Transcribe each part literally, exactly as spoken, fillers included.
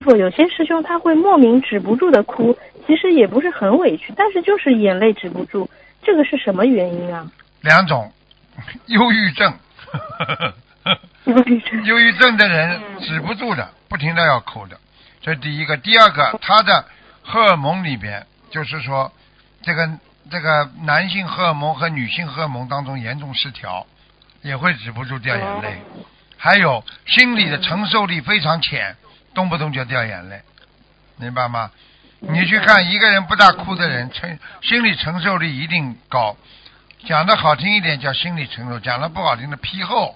傅，有些师兄他会莫名止不住的哭，其实也不是很委屈，但是就是眼泪止不住，这个是什么原因啊？ 两种，忧郁症。 忧郁症。 忧郁症的人止不住的，不停的要哭的，这是第一个。第二个，他的荷尔蒙里边，就是说，这个这个男性荷尔蒙和女性荷尔蒙当中严重失调，也会止不住掉眼泪。还有心理的承受力非常浅，动不动就掉眼泪，明白吗？你去看一个人不大哭的人，承心理承受力一定高。讲的好听一点叫心理承受，讲的不好听的皮厚。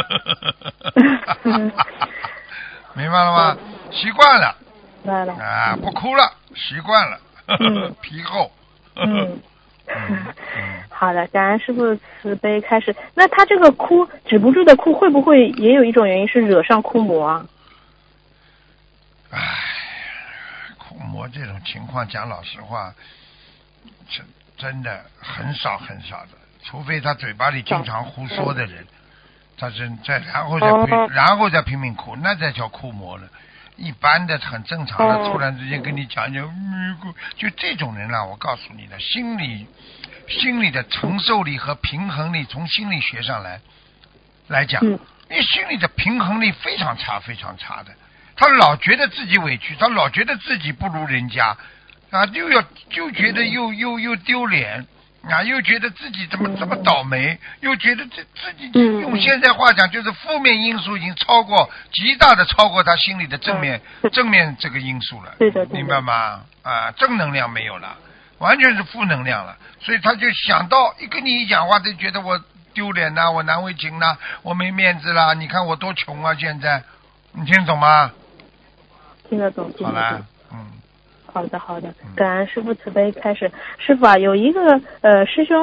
明白了吗？习惯了。啊，不哭了，习惯了。 嗯、 皮厚。 嗯。嗯好的，感恩师父慈悲开始。那他这个哭止不住的哭，会不会也有一种原因是惹上哭魔啊？ 唉，哭魔这种情况，讲老实话，真真的很少很少的，除非他嘴巴里经常胡说的人，他真再然后再拼、哦、然后再拼命哭，那才叫哭魔了。一般的很正常的，突然之间跟你讲讲，嗯，就这种人啊，我告诉你的，心理心理的承受力和平衡力，从心理学上来来讲，你心理的平衡力非常差，非常差的。他老觉得自己委屈，他老觉得自己不如人家啊，又要就觉得又又又丢脸。啊，又觉得自己怎么这么倒霉，又觉得这自己用现在话讲就是负面因素已经超过极大的超过他心里的正面正面这个因素了， 对的， 明白吗？啊，正能量没有了，完全是负能量了，所以他就想到一跟你一讲话，就觉得我丢脸呐，我难为情呐，我没面子啦，你看我多穷啊，现在你听得懂吗？ 听得懂，听得懂。 好了，嗯。 好的好的，感恩师父慈悲开始。师父啊，有一个呃师兄